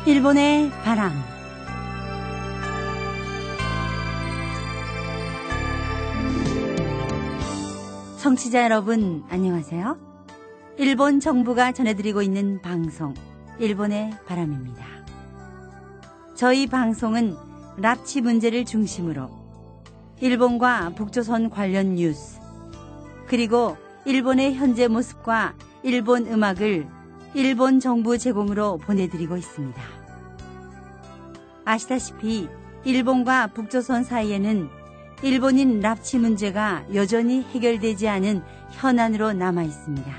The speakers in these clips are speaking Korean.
일본의 바람. 청취자 여러분, 안녕하세요. 일본 정부가 전해드리고 있는 방송, 일본의 바람입니다. 저희 방송은 납치 문제를 중심으로 일본과 북조선 관련 뉴스, 그리고 일본의 현재 모습과 일본 음악을 일본 정부 제공으로 보내드리고 있습니다. 아시다시피 일본과 북조선 사이에는 일본인 납치 문제가 여전히 해결되지 않은 현안으로 남아 있습니다.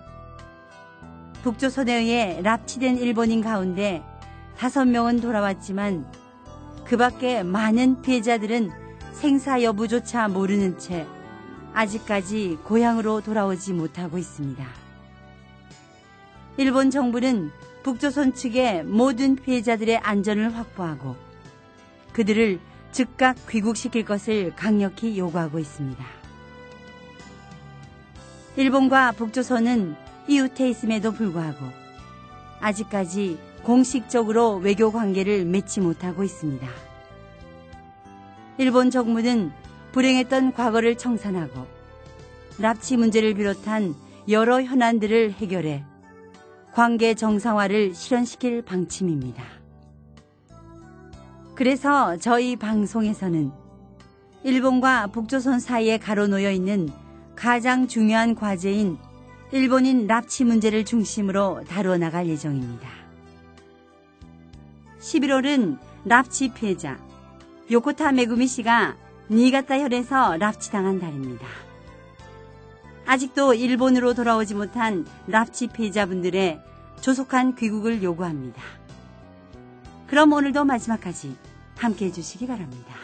북조선에 의해 납치된 일본인 가운데 5명은 돌아왔지만 그 밖에 많은 피해자들은 생사 여부조차 모르는 채 아직까지 고향으로 돌아오지 못하고 있습니다. 일본 정부는 북조선 측의 모든 피해자들의 안전을 확보하고 그들을 즉각 귀국시킬 것을 강력히 요구하고 있습니다. 일본과 북조선은 이웃해 있음에도 불구하고 아직까지 공식적으로 외교 관계를 맺지 못하고 있습니다. 일본 정부는 불행했던 과거를 청산하고 납치 문제를 비롯한 여러 현안들을 해결해 관계 정상화를 실현시킬 방침입니다. 그래서 저희 방송에서는 일본과 북조선 사이에 가로놓여 있는 가장 중요한 과제인 일본인 납치 문제를 중심으로 다루어 나갈 예정입니다. 11월은 납치 피해자 요코타 메구미 씨가 니가타현에서 납치당한 달입니다. 아직도 일본으로 돌아오지 못한 납치 피해자분들의 조속한 귀국을 요구합니다. 그럼 오늘도 마지막까지 함께해 주시기 바랍니다.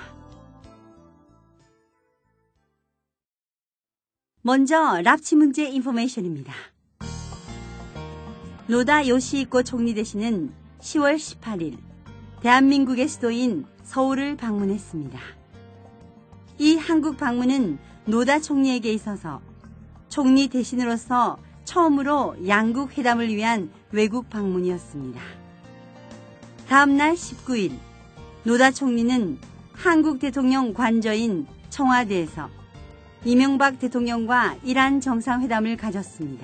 먼저 납치 문제 인포메이션입니다. 노다 요시히코 총리 대신은 10월 18일 대한민국의 수도인 서울을 방문했습니다. 이 한국 방문은 노다 총리에게 있어서 총리 대신으로서 처음으로 양국 회담을 위한 외국 방문이었습니다. 다음 날 19일 노다 총리는 한국 대통령 관저인 청와대에서 이명박 대통령과 이란 정상회담을 가졌습니다.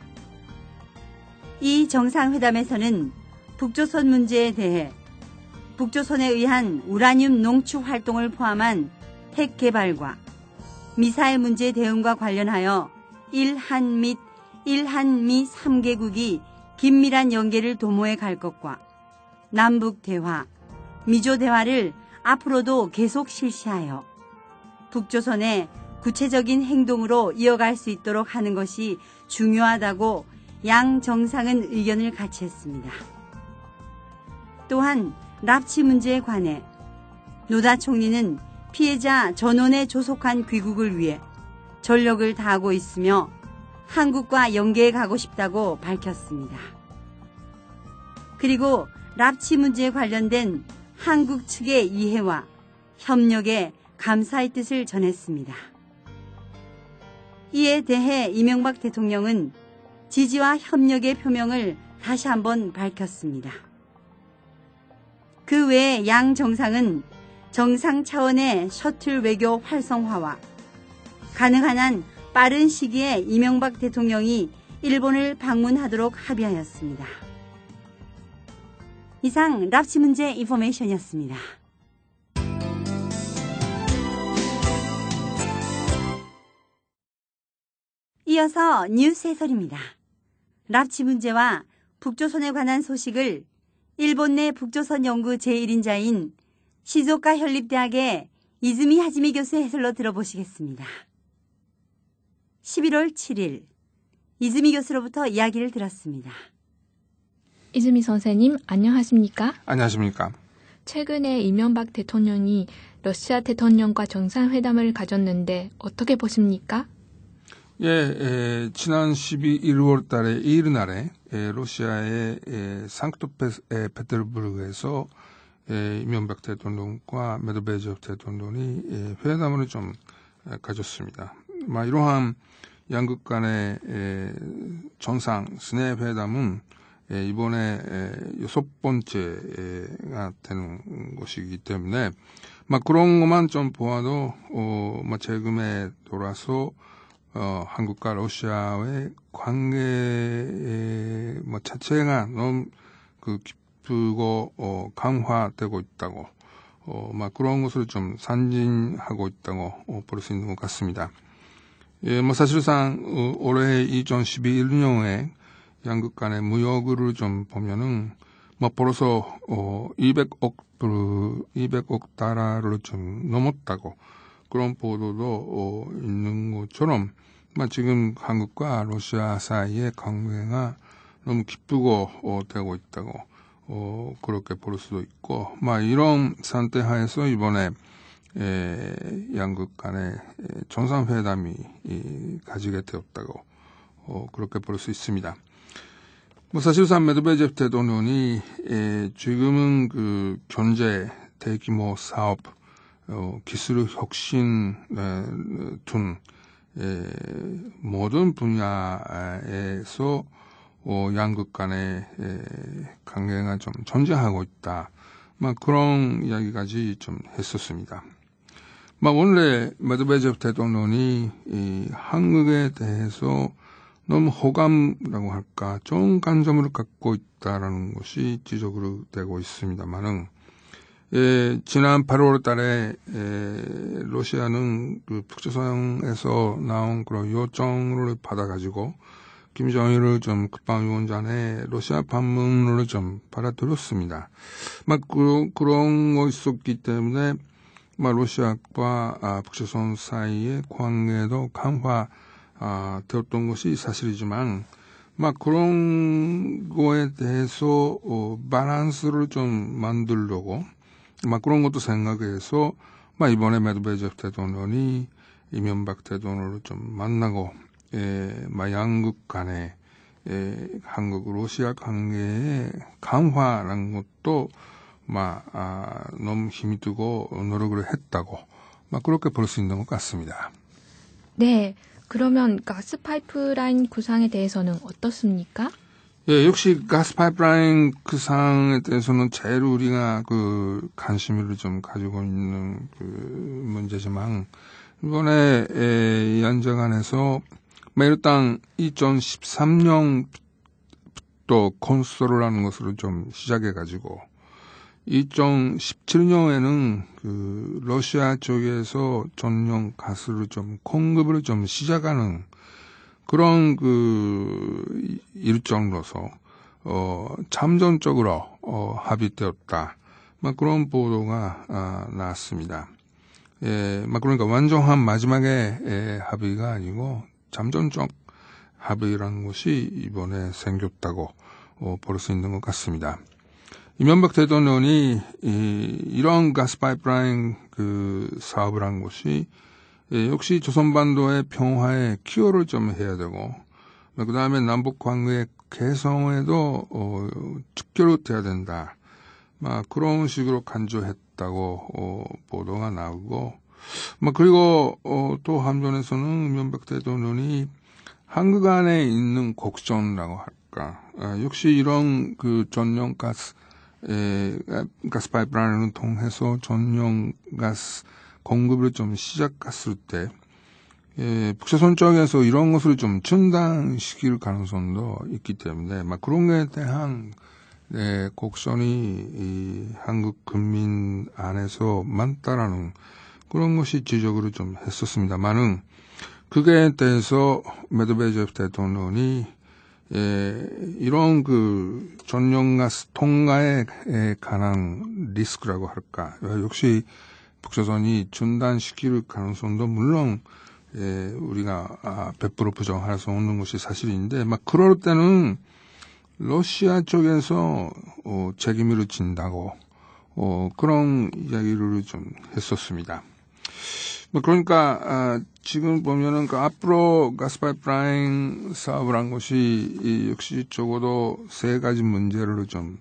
이 정상회담에서는 북조선 문제에 대해 북조선에 의한 우라늄 농축 활동을 포함한 핵 개발과 미사일 문제 대응과 관련하여 일한 및 일한미 3개국이 긴밀한 연계를 도모해 갈 것과 남북 대화, 미조 대화를 앞으로도 계속 실시하여 북조선의 구체적인 행동으로 이어갈 수 있도록 하는 것이 중요하다고 양 정상은 의견을 같이 했습니다. 또한 납치 문제에 관해 노다 총리는 피해자 전원의 조속한 귀국을 위해 전력을 다하고 있으며 한국과 연계해 가고 싶다고 밝혔습니다. 그리고 납치 문제에 관련된 한국 측의 이해와 협력에 감사의 뜻을 전했습니다. 이에 대해 이명박 대통령은 지지와 협력의 표명을 다시 한번 밝혔습니다. 그 외에 양 정상은 정상 차원의 셔틀 외교 활성화와 가능한 한 빠른 시기에 이명박 대통령이 일본을 방문하도록 합의하였습니다. 이상 납치 문제 인포메이션이었습니다. 이어서 뉴스 해설입니다. 납치 문제와 북조선에 관한 소식을 일본 내 북조선 연구 제1인자인 시조카 현립대학의 이즈미 하지미 교수의 해설로 들어보시겠습니다. 11월 7일 이즈미 교수로부터 이야기를 들었습니다. 이즈미 선생님, 안녕하십니까? 안녕하십니까? 최근에 이명박 대통령이 러시아 대통령과 정상회담을 가졌는데 어떻게 보십니까? 지난 12월 달에 2일 날에 러시아의 상크토페테르부르크에서 이명박 대통령과 메드베제프 대통령이 회담을 좀 가졌습니다. 이러한 양국 간의 정상 스내 회담은 이번에 6번째가 되는 것이기 때문에 그런 것만 좀 보아도 최근에 돌아서 한국과 러시아의 관계 자체가 너무 깊고 강화되고 있다고 그런 것을 좀 상징하고 있다고 볼 수 있는 것 같습니다. 사실상 올해 2011년에 양국 간의 무역을 좀 보면은 벌써 200억 달러를 좀 넘었다고 그런 보도도 있는 것처럼 지금 한국과 러시아 사이의 관계가 너무 기쁘고 되고 있다고 그렇게 볼 수도 있고 이런 상태 하에서 이번에 양국 간의 정상회담이 가지게 되었다고 그렇게 볼 수 있습니다. 사실상 메드베제프 대통령이 지금은 그 경제, 대규모 사업, 기술 혁신 등 모든 분야에서 양국 간의 관계가 좀 전쟁하고 있다. 그런 이야기까지 좀 했었습니다. 원래 메드베제프 대통령이 한국에 대해서 너무 호감이라고 할까, 좋은 관점을 갖고 있다라는 것이 지적으로 되고 있습니다만은, 지난 8월 달에, 러시아는 그 북조선에서 나온 그런 요청을 받아가지고, 김정일을 좀 국방위원장의 러시아 방문을 좀 받아들였습니다. 그런 거 있었기 때문에, 러시아와 북조선 사이의 관계도 강화, 되었던 것이 사실이지만, 그런 거에 대해서, 밸런스를 좀 만들려고, 그런 것도 생각해서, 이번에 메드베제프 대통령이 이명박 대통령을 좀 만나고, 양국 간의, 한국, 러시아 관계의 강화라는 것도, 너무 힘이 들고 노력을 했다고, 그렇게 볼 수 있는 것 같습니다. 네. 그러면 가스 파이프라인 구상에 대해서는 어떻습니까? 역시 가스 파이프라인 구상에 대해서는 제일 우리가 그 관심을 좀 가지고 있는 그 문제지만 이번에 연정안에서 일단 2013년부터 건설을 하는 것으로 좀 시작해가지고 2017년에는 그 러시아 쪽에서 전용 가스를 좀 공급을 좀 시작하는 그런 그 일정으로서 잠정적으로 합의되었다. 그런 보도가 나왔습니다. 그러니까 완전한 마지막에 합의가 아니고 잠정적 합의라는 것이 이번에 생겼다고 볼 수 있는 것 같습니다. 이명박 대통령이 이런 가스 파이프라인 그 사업을 한 것이 역시 조선반도의 평화에 기여를 좀 해야 되고 그 다음에 남북 관계 개성에도 직결돼야 된다. 그런 식으로 간주했다고 보도가 나오고 그리고 또 한편에서는 이명박 대통령이 한국 안에 있는 곡선이라고 할까 역시 이런 그 전용 가스 파이프라인을 통해서 전용 가스 공급을 좀 시작했을 때, 북조선 쪽에서 이런 것을 좀 중단시킬 가능성도 있기 때문에, 그런 것에 대한, 곡선이 한국 국민 안에서 많다라는 그런 것이 지적으로 좀 했었습니다만은, 그게 대해서 메드베제프 대통령이 이런 그 전용가스 통과에 관한 리스크라고 할까. 역시 북조선이 중단시킬 가능성도 물론 우리가 100% 부정할 수 없는 것이 사실인데 그럴 때는 러시아 쪽에서 책임을 진다고 그런 이야기를 좀 했었습니다. 그러니까 지금 보면은 앞으로 가스파이프라인 사업을 한 것이 역시 적어도 세 가지 문제를 좀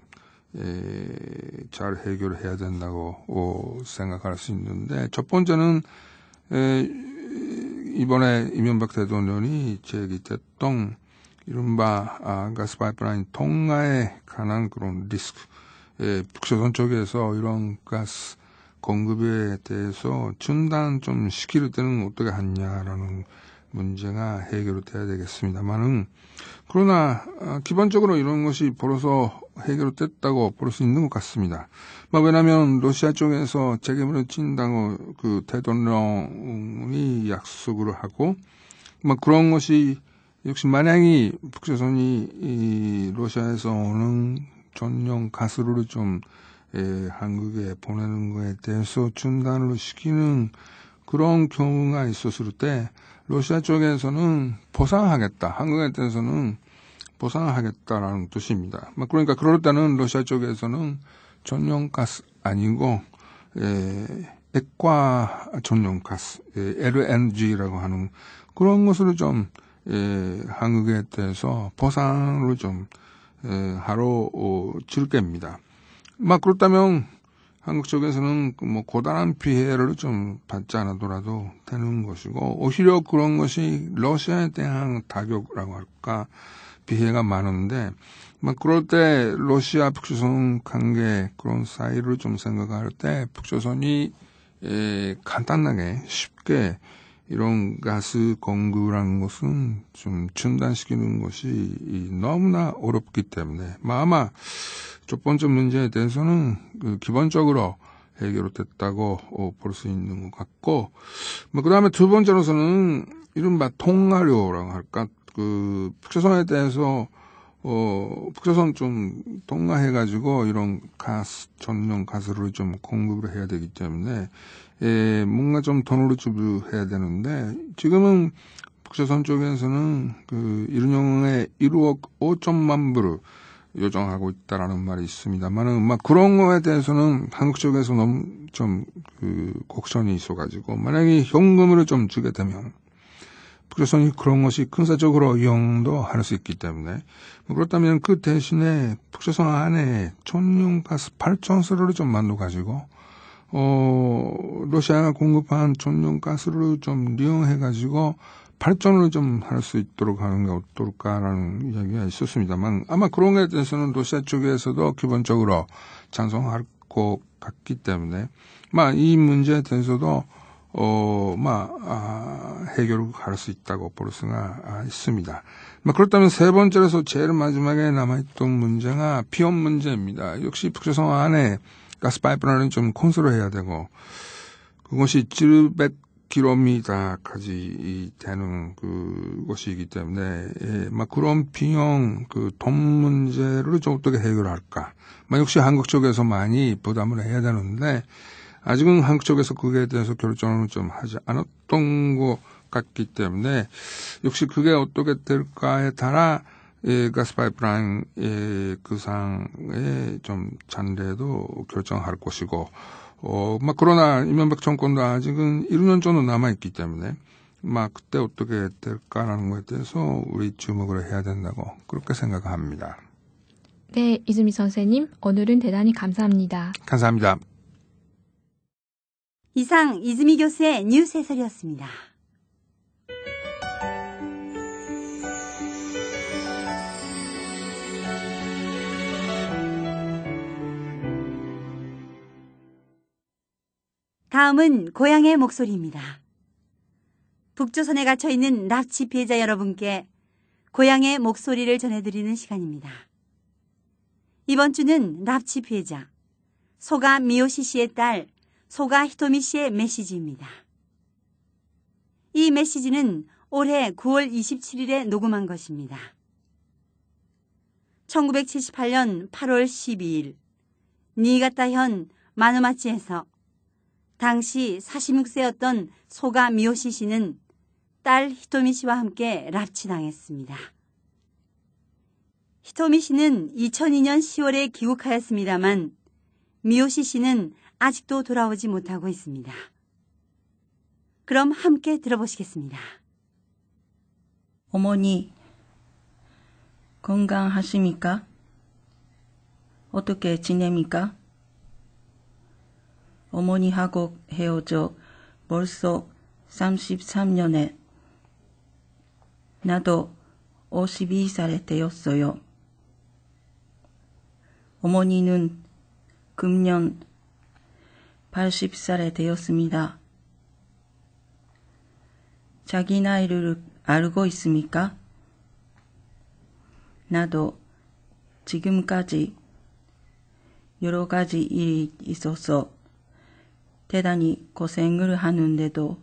잘 해결해야 된다고 생각할 수 있는데 첫 번째는 이번에 이명박 대통령이 제기됐던 이른바 가스 파이프라인 통과에 관한 그런 리스크, 북조선 쪽에서 이런 가스 공급에 대해서 중단 좀 시킬 때는 어떻게 하냐라는 문제가 해결돼야 되겠습니다만은, 그러나 기본적으로 이런 것이 벌써 해결됐다고 볼 수 있는 것 같습니다. 왜냐하면 러시아 쪽에서 책임을 진다고 그 대통령이 약속을 하고, 그런 것이 역시 만약에 북조선이 이 러시아에서 오는 전용 가스를 좀 한국에 보내는 것에 대해서 중단을 시키는 그런 경우가 있었을 때 러시아 쪽에서는 보상하겠다, 한국에 대해서는 보상하겠다라는 뜻입니다. 그러니까 그럴 때는 러시아 쪽에서는 전용 가스 아니고 액화 전용 가스, LNG라고 하는 그런 것을 좀 한국에 대해서 보상을 좀 하러 줄 겁니다. 그렇다면 한국 쪽에서는 고단한 피해를 좀 받지 않아더라도 되는 것이고, 오히려 그런 것이 러시아에 대한 타격이라고 할까, 피해가 많은데, 그럴 때 러시아 북조선 관계 그런 사이를 좀 생각할 때 북조선이 간단하게 쉽게 이런 가스 공급이라는 것은 좀 중단시키는 것이 너무나 어렵기 때문에 아마 첫 번째 문제에 대해서는 기본적으로 해결됐다고 볼 수 있는 것 같고, 그 다음에 두 번째로서는 이른바 통화료라고 할까, 북조선에 대해서 북조선 좀 통화해가지고 이런 가스, 전용 가스를 좀 공급을 해야 되기 때문에 뭔가 좀 돈으로 지불해야 되는데, 지금은 북조선 쪽에서는 일용의 1억 5천만 불을 요청하고 있다라는 말이 있습니다만은, 그런 거에 대해서는 한국 쪽에서 너무 좀 곡선이 있어가지고, 만약에 현금으로 좀 주게 되면 북조선이 그런 것이 군사적으로 이용도 할 수 있기 때문에, 그렇다면 그 대신에 북조선 안에 전용 가스 발전소를 좀 만들어가지고 러시아가 공급한 전용 가스를 좀 이용해가지고 발전을 좀 할 수 있도록 하는 게 어떨까라는 이야기가 있었습니다만, 아마 그런 것에 대해서는 러시아 쪽에서도 기본적으로 찬성할 것 같기 때문에, 이 문제에 대해서도 해결할 수 있다고 볼 수가 있습니다. 그렇다면 세 번째로서 제일 마지막에 남아있던 문제가 비용 문제입니다. 역시 북조선 안에 가스 파이프라인은 좀 건설을 해야 되고, 그것이 700km까지 되는 그것이기 때문에, 그런 비용, 돈 문제를 좀 어떻게 해결할까. 역시 한국 쪽에서 많이 부담을 해야 되는데, 아직은 한국 쪽에서 그에 대해서 결정을 좀 하지 않았던 것 같기 때문에, 역시 그게 어떻게 될까에 따라 가스 파이프라인 상에 좀 잔대도 결정할 것이고, 그러나 이명박 정권도 아직은 1년 정도 남아있기 때문에, 그때 어떻게 될까라는 것에 대해서 우리 주목을 해야 된다고 그렇게 생각합니다. 네, 이즈미 선생님, 오늘은 대단히 감사합니다. 감사합니다. 이상 이즈미 교수의 뉴스 해설이었습니다. 다음은 고향의 목소리입니다. 북조선에 갇혀있는 납치 피해자 여러분께 고향의 목소리를 전해드리는 시간입니다. 이번 주는 납치 피해자 소가 미요시 씨의 딸 소가 히토미 씨의 메시지입니다. 이 메시지는 올해 9월 27일에 녹음한 것입니다. 1978년 8월 12일 니가타현 마누마치에서 당시 46세였던 소가 미요시 씨는 딸 히토미 씨와 함께 납치당했습니다. 히토미 씨는 2002년 10월에 귀국하였습니다만 미요시 씨는 아직도 돌아오지 못하고 있습니다. 그럼 함께 들어보시겠습니다. 어머니, 건강하십니까? 어떻게 지냅니까? 어머니하고 헤어져 벌써 33년에 나도 50이 살이 되었어요. 어머니는 금년 80살이 되었습니다. 자기 나이를 알고 있습니까? 나도 지금까지 여러 가지 일이 있어서 대단히 고생을 하는데도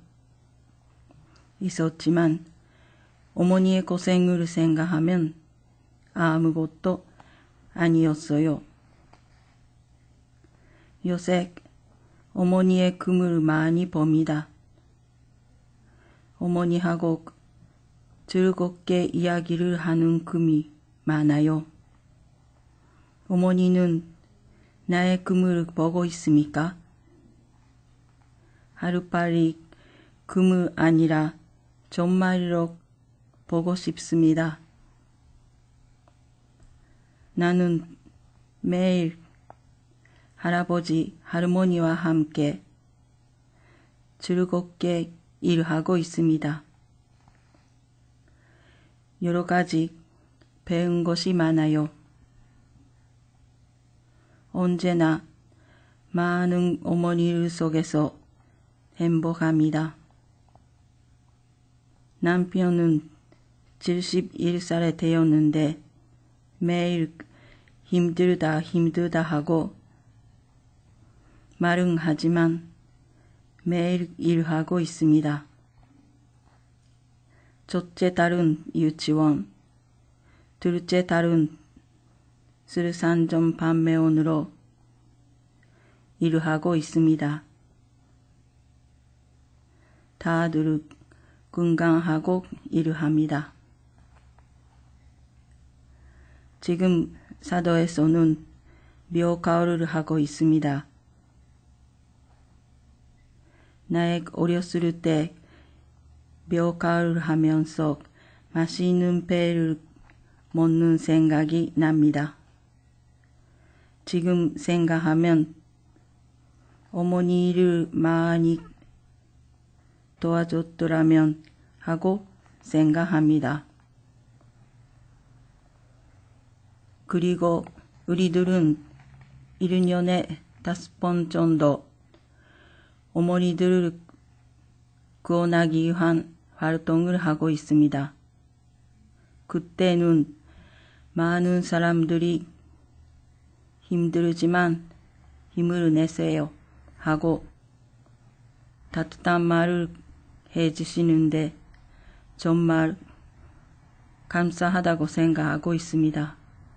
있었지만 어머니의 고생을 생각하면 아무것도 아니었어요. 요새 어머니의 꿈을 많이 봅니다. 어머니하고 즐겁게 이야기를 하는 꿈이 많아요. 어머니는 나의 꿈을 보고 있습니까? 하루빨리 꿈이 아니라 정말로 보고 싶습니다. 나는 매일 할아버지, 할머니와 함께 즐겁게 일하고 있습니다. 여러 가지 배운 것이 많아요. 언제나 많은 어머니를 속에서 행복합니다. 남편은 71살이 되었는데 매일 힘들다 하고 말은 하지만 매일 일하고 있습니다. 첫째 딸은 유치원, 둘째 딸은 술산점 판매원으로 일하고 있습니다. 다들 건강하고 일합니다. 지금 사도에서는 묘가을을 하고 있습니다. 나의 어렸을 때 묘가을을 하면서 맛있는 배를 먹는 생각이 납니다. 지금 생각하면 어머니를 많이 도와줬더라면 하고 생각합니다. 그리고 우리들은 1년에 5번 정도 어머니들을 구원하기 위한 활동을 하고 있습니다. 그때는 많은 사람들이 힘들지만 힘을 내세요 하고 따뜻한 말을 해주시는데 정말 감사하다고 생각하고 있습니다.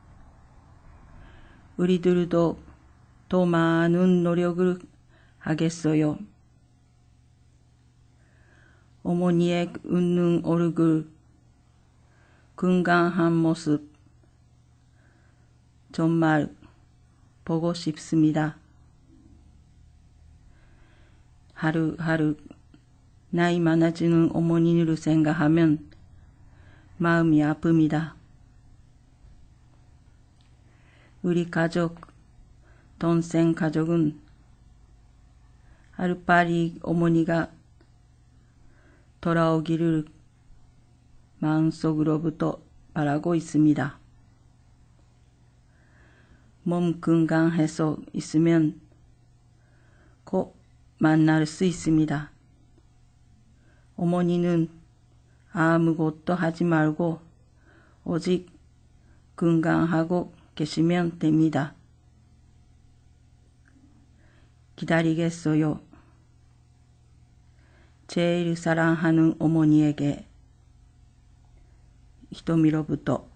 우리들도 더 많은 노력을 하겠어요. 어머니의 웃는 얼굴, 건강한 모습, 정말 보고 싶습니다. 하루하루 나이 많아지는 어머니를 생각하면 마음이 아픕니다. 우리 가족, 동생 가족은 하루빨리 어머니가 돌아오기를 마음속으로부터 바라고 있습니다. 몸 건강해서 있으면 곧 만날 수 있습니다. 어머니는 아무것도 하지 말고 오직 건강하고 계시면 됩니다. 기다리겠어요. 제일 사랑하는 어머니에게 히토미로부터.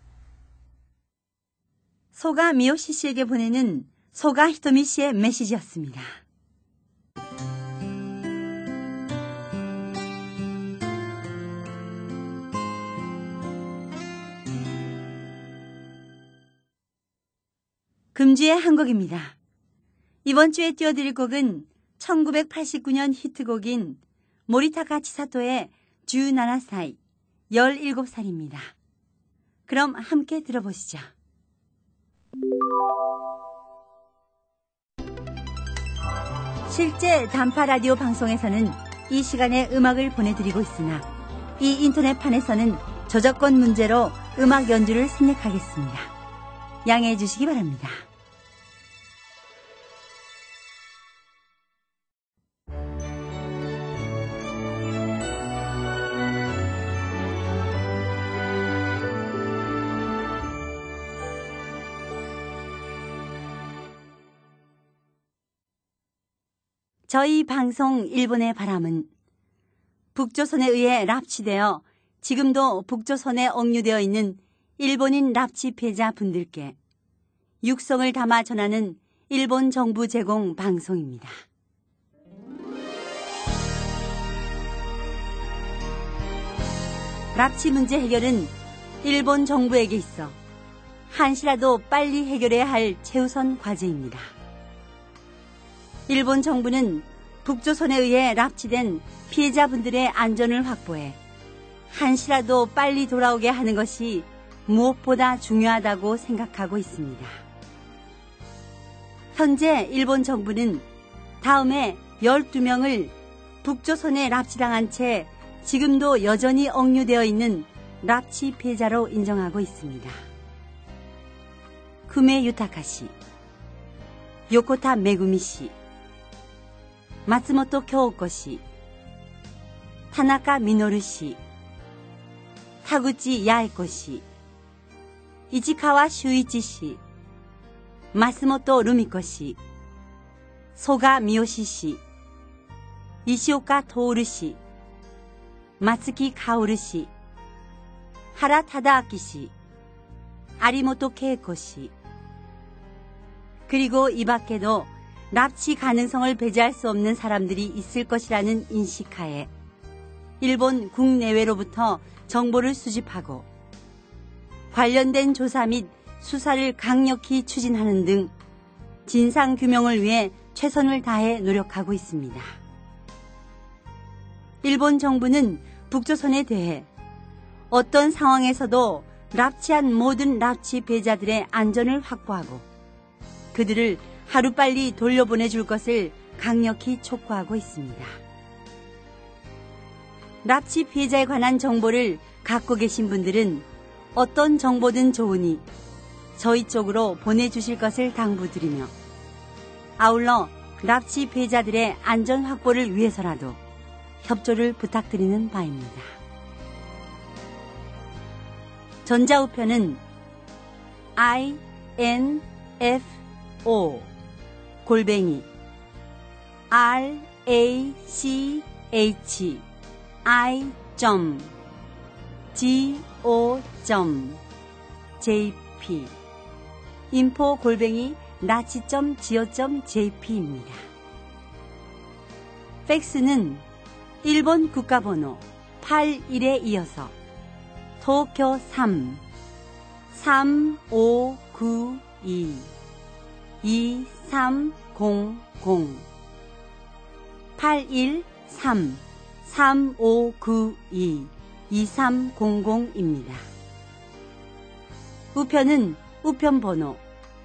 소가 미요시 씨에게 보내는 소가 히토미 씨의 메시지였습니다. 금주의 한 곡입니다. 이번 주에 띄워드릴 곡은 1989년 히트곡인 모리타카 치사토의 17살, 17살입니다. 그럼 함께 들어보시죠. 실제 단파 라디오 방송에서는 이 시간에 음악을 보내드리고 있으나 이 인터넷판에서는 저작권 문제로 음악 연주를 생략하겠습니다. 양해해 주시기 바랍니다. 저희 방송 일본의 바람은 북조선에 의해 납치되어 지금도 북조선에 억류되어 있는 일본인 납치 피해자 분들께 육성을 담아 전하는 일본 정부 제공 방송입니다. 납치 문제 해결은 일본 정부에게 있어 한시라도 빨리 해결해야 할 최우선 과제입니다. 일본 정부는 북조선에 의해 납치된 피해자분들의 안전을 확보해 한시라도 빨리 돌아오게 하는 것이 무엇보다 중요하다고 생각하고 있습니다. 현재 일본 정부는 다음에 12명을 북조선에 납치당한 채 지금도 여전히 억류되어 있는 납치 피해자로 인정하고 있습니다. 쿠메 유타카 씨, 요코타 메구미 씨, 마츠모토 쿄오코 씨, 타나카 미노루 씨, 타구치 야에코 씨, 이치카와 슈이치 씨, 마스모토 루미코 씨, 소가 미요시 씨, 이시오카 토오르 씨, 마츠키 카오르 씨, 하라 타다아키 씨, 아리모토 케이코 씨, 그리고 이 밖에도 납치 가능성을 배제할 수 없는 사람들이 있을 것이라는 인식하에 일본 국내외로부터 정보를 수집하고 관련된 조사 및 수사를 강력히 추진하는 등 진상규명을 위해 최선을 다해 노력하고 있습니다. 일본 정부는 북조선에 대해 어떤 상황에서도 납치한 모든 납치 피해자들의 안전을 확보하고 그들을 하루빨리 돌려보내줄 것을 강력히 촉구하고 있습니다. 납치 피해자에 관한 정보를 갖고 계신 분들은 어떤 정보든 좋으니 저희 쪽으로 보내주실 것을 당부드리며 아울러 납치 피해자들의 안전 확보를 위해서라도 협조를 부탁드리는 바입니다. 전자우편은 info@rachi.go.jp info@rachi.go.jp입니다. 팩스는 일본 국가번호 81에 이어서 도쿄 3-3592-2300 813-3592-2300입니다. 우편은 우편번호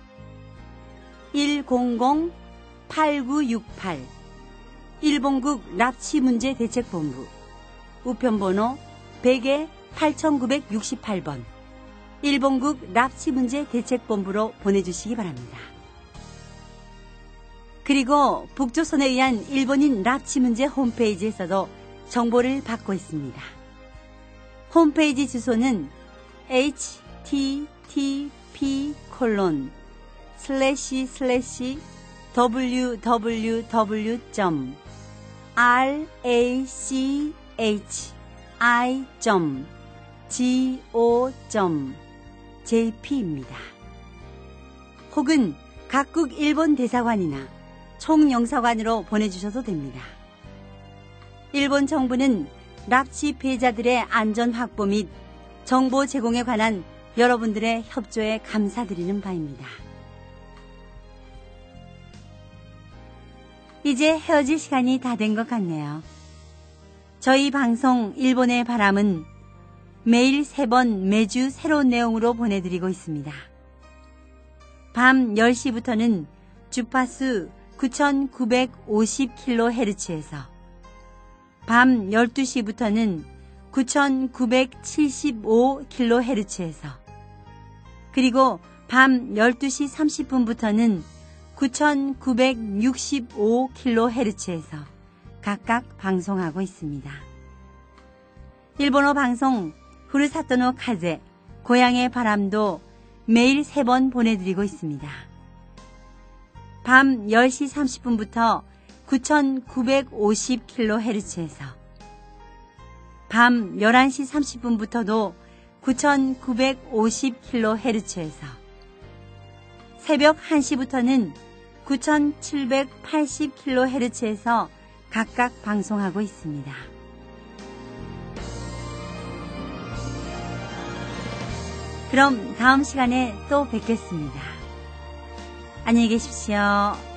100-8968 일본국 납치문제대책본부 우편번호 100-8968번 일본국 납치문제대책본부로 보내주시기 바랍니다. 그리고 북조선에 의한 일본인 납치문제 홈페이지에서도 정보를 받고 있습니다. 홈페이지 주소는 www.rachi.go.jp입니다. 혹은 각국 일본 대사관이나 총영사관으로 보내주셔도 됩니다. 일본 정부는 납치 피해자들의 안전 확보 및 정보 제공에 관한 여러분들의 협조에 감사드리는 바입니다. 이제 헤어질 시간이 다 된 것 같네요. 저희 방송 일본의 바람은 매일 3번 매주 새로운 내용으로 보내드리고 있습니다. 밤 10시부터는 주파수 9950kHz에서 밤 12시부터는 9,975kHz에서 그리고 밤 12시 30분부터는 9,965kHz에서 각각 방송하고 있습니다. 일본어 방송 후르사토노 카제, 고향의 바람도 매일 3번 보내드리고 있습니다. 밤 10시 30분부터 9,950kHz에서 밤 11시 30분부터도 9,950kHz에서 새벽 1시부터는 9,780kHz에서 각각 방송하고 있습니다. 그럼 다음 시간에 또 뵙겠습니다. 안녕히 계십시오.